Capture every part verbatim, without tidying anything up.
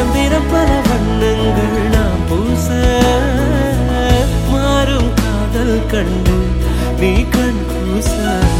தினம் தினம் பல வண்ணங்கள் நாம் பூச மாறும் காதல் கண்டு நீ கண் பூச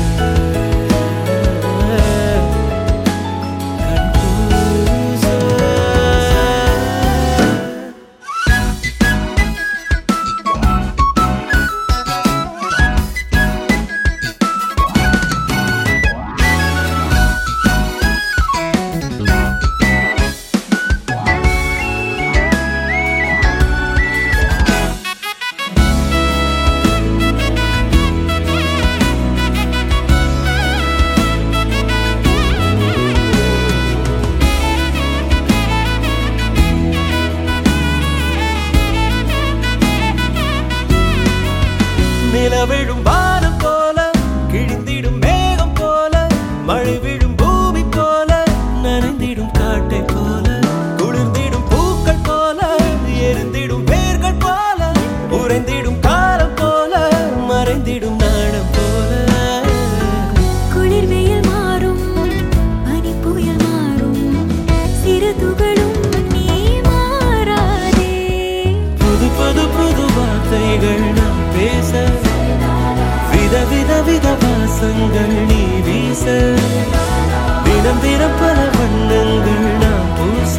நிலவிழும் வானம் போல கிழிந்திடும் மேகம் போல மழை விழும் பூமி போல நனைந்திடும் காட்டை போல குளிர்ந்திடும் பூக்கள் போல எரிந்திடும் வேர்கள் போல உறைந்திடும் காலம் போல மறைந்திடும் நாணம் போல குளிர் வெயில் மாறும் பனி புயல் மாறும் சிறு துகளும் நீ மாறாதே புது புது புது வார்த்தைகள் நாம் பேச வித வித வித வாசங்கள் நீ வீச தினம் தினம் பல வண்ணங்கள் நாம் பூச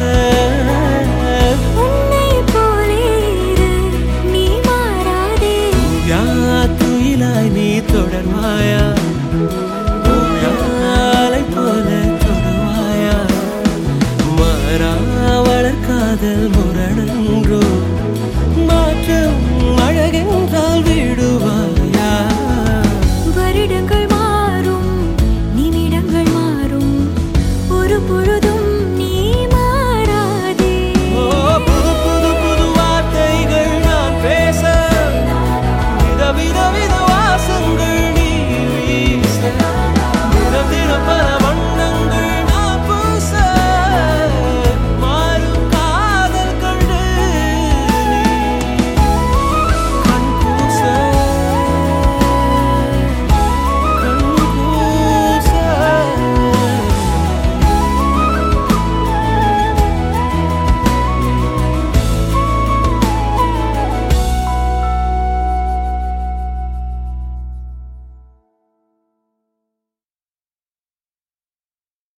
உன்னை போலே இரு நீ மாறாதே யா துயிலாய் நீ தொடர்வாயா யாலை போல தொடுவாயா மாறா வளர்காதல் முரணன்றோ